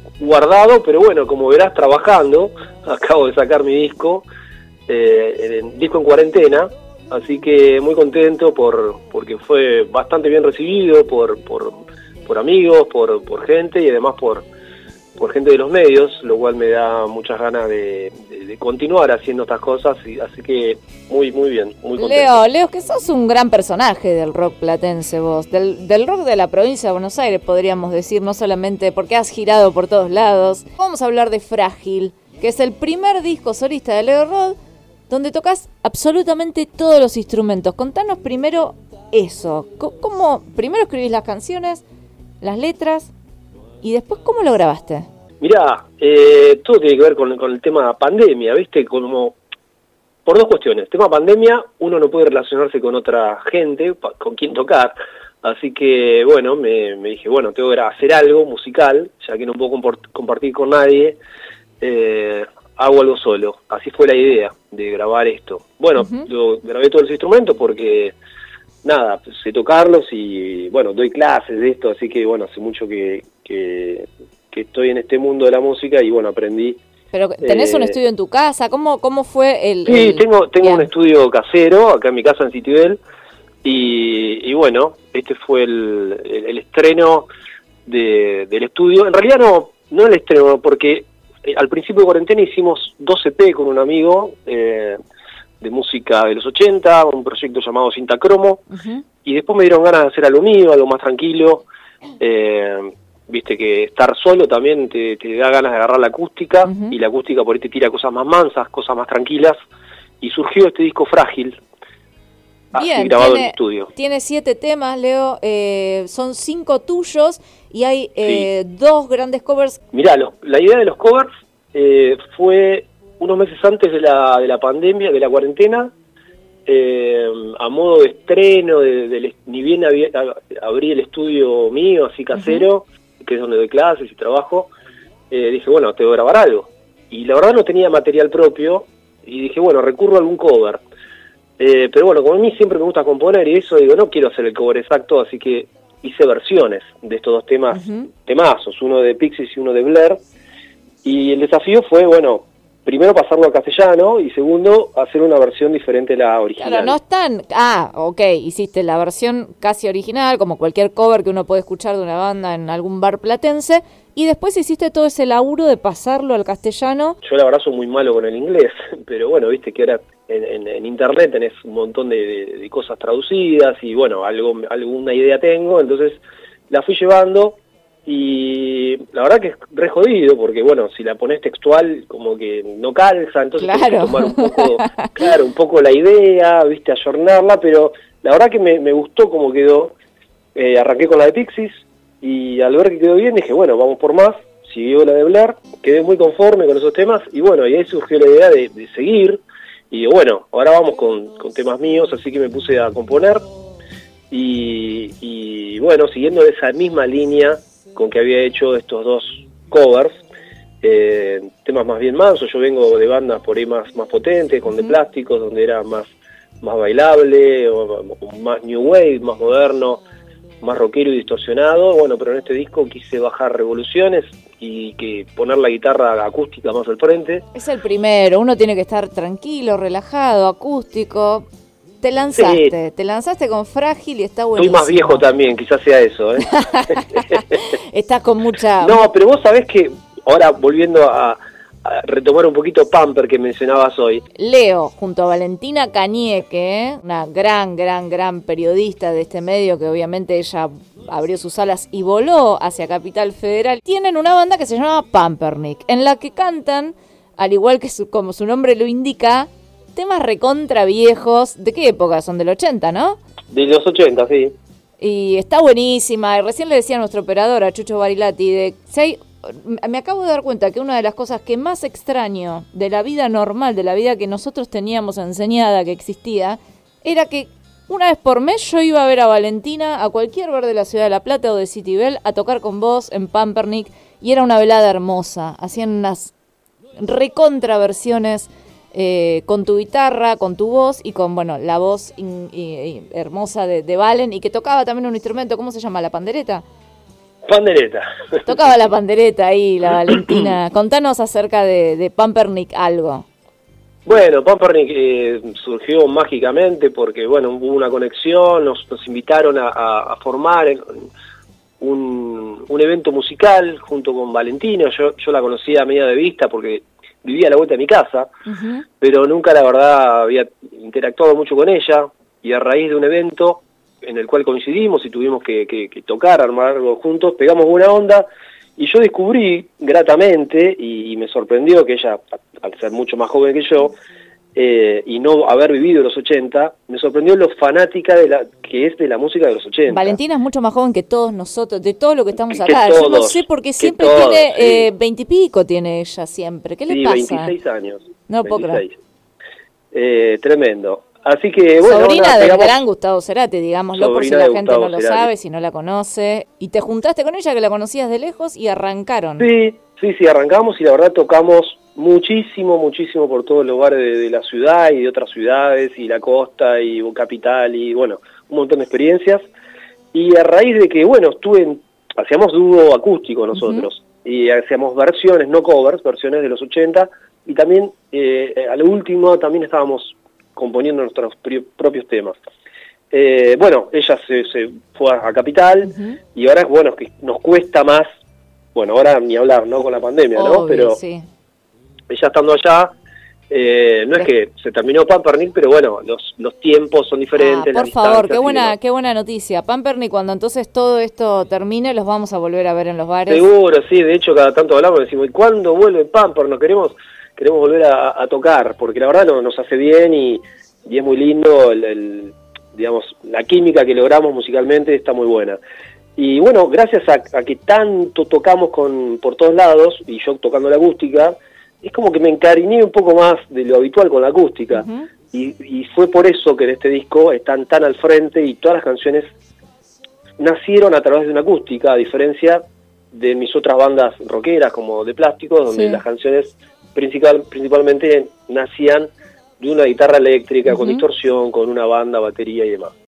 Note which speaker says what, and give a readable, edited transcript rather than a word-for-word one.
Speaker 1: guardado, pero bueno, como verás, trabajando. Acabo de sacar mi disco, disco en cuarentena, así que muy contento porque fue bastante bien recibido por amigos, por gente y además por gente de los medios, lo cual me da muchas ganas de continuar haciendo estas cosas, así que muy bien, muy contento.
Speaker 2: Leo, que sos un gran personaje del rock platense vos, del rock de la provincia de Buenos Aires, podríamos decir, no solamente porque has girado por todos lados. Vamos a hablar de Frágil, que es el primer disco solista de Leo Roth, donde tocas absolutamente todos los instrumentos. Contanos primero eso, ¿cómo primero escribís las canciones, las letras, y después cómo lo grabaste?
Speaker 1: Mirá, todo tiene que ver con el tema pandemia, ¿viste? Como por dos cuestiones. Tema pandemia, uno no puede relacionarse con otra gente, con quien tocar, así que, bueno, me dije, bueno, tengo que hacer algo musical, ya que no puedo compartir con nadie, hago algo solo. Así fue la idea de grabar esto. Bueno, yo grabé todos los instrumentos porque, nada, sé tocarlos y, bueno, doy clases de esto, así que, bueno, hace mucho que estoy en este mundo de la música y, bueno, aprendí.
Speaker 2: Pero ¿tenés un estudio en tu casa? ¿Cómo fue el...?
Speaker 1: Sí, tengo un estudio casero acá en mi casa en Citibel y bueno, este fue el estreno del estudio. En realidad no el estreno, porque al principio de cuarentena hicimos 2 EP con un amigo de música de los 80, un proyecto llamado Cinta Cromo, y después me dieron ganas de hacer algo mío, algo más tranquilo. Viste que estar solo también te da ganas de agarrar la acústica, y la acústica por ahí te tira cosas más mansas, cosas más tranquilas, y surgió este disco Frágil, así grabado en estudio.
Speaker 2: Tiene 7 temas, Leo, son 5 tuyos, y hay 2 grandes covers.
Speaker 1: Mirá, la idea de los covers fue unos meses antes de la pandemia, de la cuarentena, a modo de estreno, ni bien abrí el estudio mío, así casero, que es donde doy clases y trabajo, dije, bueno, tengo que grabar algo. Y la verdad no tenía material propio, y dije, bueno, recurro a algún cover. Pero bueno, como a mí siempre me gusta componer y eso, digo, no quiero hacer el cover exacto, así que hice versiones de estos 2 temas, temazos, uno de Pixies y uno de Blair. Y el desafío fue, bueno, primero pasarlo al castellano y segundo, hacer una versión diferente a la original.
Speaker 2: Claro, no están... ok, hiciste la versión casi original, como cualquier cover que uno puede escuchar de una banda en algún bar platense, y después hiciste todo ese laburo de pasarlo al castellano.
Speaker 1: Yo la verdad soy muy malo con el inglés, pero bueno, viste que ahora en internet tenés un montón de cosas traducidas y bueno, alguna idea tengo, entonces la fui llevando. Y la verdad que es re jodido, porque bueno, si la pones textual como que no calza, entonces tenés que tomar un poco la idea, viste, ayornarla, pero la verdad que me gustó cómo quedó. Arranqué con la de Pixies y al ver que quedó bien dije, bueno, vamos por más. Siguió la de Blair, quedé muy conforme con esos temas y bueno, y ahí surgió la idea de seguir. Y bueno, ahora vamos con temas míos, así que me puse a componer y bueno, siguiendo esa misma línea con que había hecho estos 2 covers, temas más bien mansos. Yo vengo de bandas por ahí más potentes, con de plásticos, donde era más bailable, o más new wave, más moderno, más rockero y distorsionado. Bueno, pero en este disco quise bajar revoluciones y que poner la guitarra acústica más al frente.
Speaker 2: Es el primero, uno tiene que estar tranquilo, relajado, acústico. Te lanzaste con Frágil y está buenísimo.
Speaker 1: Estoy más viejo también, quizás sea eso, ¿eh?
Speaker 2: Estás con mucha...
Speaker 1: No, pero vos sabés que, ahora volviendo a retomar un poquito Pamper que mencionabas hoy.
Speaker 2: Leo, junto a Valentina Cañeque, una gran periodista de este medio, que obviamente ella abrió sus alas y voló hacia Capital Federal, tienen una banda que se llama Pampernick, en la que cantan, al igual que como su nombre lo indica, temas recontra viejos. ¿De qué época? Son del 80, ¿no?
Speaker 1: De los 80, sí.
Speaker 2: Y está buenísima. Y recién le decía a nuestro operador, a Chucho Barilati, me acabo de dar cuenta que una de las cosas que más extraño de la vida normal, de la vida que nosotros teníamos enseñada que existía, era que una vez por mes yo iba a ver a Valentina a cualquier bar de la Ciudad de La Plata o de Citibel a tocar con vos en Pampernick, y era una velada hermosa. Hacían unas recontra versiones con tu guitarra, con tu voz y con, bueno, la voz hermosa de Valen, y que tocaba también un instrumento. ¿Cómo se llama? ¿La pandereta?
Speaker 1: Pandereta.
Speaker 2: Tocaba la pandereta ahí, la Valentina. Contanos acerca de Pumpernickel algo.
Speaker 1: Bueno, Pumpernickel surgió mágicamente porque, bueno, hubo una conexión, nos invitaron a formar un evento musical junto con Valentina. Yo la conocía a medida de vista porque vivía a la vuelta de mi casa, pero nunca, la verdad, había interactuado mucho con ella, y a raíz de un evento en el cual coincidimos y tuvimos que tocar, armar algo juntos, pegamos buena onda, y yo descubrí gratamente, y me sorprendió que ella, al ser mucho más joven que yo, y no haber vivido los 80, me sorprendió lo fanática que es de la música de los 80.
Speaker 2: Valentina es mucho más joven que todos nosotros, de todo lo que estamos
Speaker 1: Que
Speaker 2: acá.
Speaker 1: todos,
Speaker 2: yo no sé por qué siempre
Speaker 1: todos,
Speaker 2: tiene 20 y pico tiene ella siempre. ¿Qué le pasa?
Speaker 1: 26 años.
Speaker 2: No puedo creer.
Speaker 1: Tremendo. Así que, bueno,
Speaker 2: sobrina del gran Gustavo Cerati, digámoslo, por si la gente no lo
Speaker 1: Cerati.
Speaker 2: sabe, si no la conoce. Y te juntaste con ella, que la conocías de lejos, y arrancaron.
Speaker 1: Sí, arrancamos, y la verdad tocamos muchísimo por todos los lugares de la ciudad y de otras ciudades, y la costa, y capital, y bueno, un montón de experiencias. Y a raíz de que, bueno, hacíamos dúo acústico nosotros, y hacíamos versiones, no covers, versiones de los 80, y también, a lo último, también estábamos componiendo nuestros propios temas. Bueno, ella se fue a Capital, y ahora, bueno, que nos cuesta más, bueno, ahora ni hablar, ¿no? Con la pandemia,
Speaker 2: obvio,
Speaker 1: ¿no? Pero
Speaker 2: sí.
Speaker 1: Ella estando allá, no es que se terminó Pumpernickel, pero bueno, los tiempos son diferentes.
Speaker 2: Por favor, qué buena noticia. Pumpernickel, cuando entonces todo esto termine, los vamos a volver a ver en los bares.
Speaker 1: Seguro, sí, de hecho cada tanto hablamos, decimos, ¿y cuándo vuelve Pumpernickel? Queremos volver a tocar, porque la verdad nos hace bien, y es muy lindo, digamos, la química que logramos musicalmente está muy buena. Y bueno, gracias a que tanto tocamos por todos lados, y yo tocando la acústica, es como que me encariñé un poco más de lo habitual con la acústica. Y fue por eso que en este disco están tan al frente, y todas las canciones nacieron a través de una acústica, a diferencia de mis otras bandas rockeras como de Plástico, donde las canciones principalmente nacían de una guitarra eléctrica, con distorsión, con una banda, batería y demás.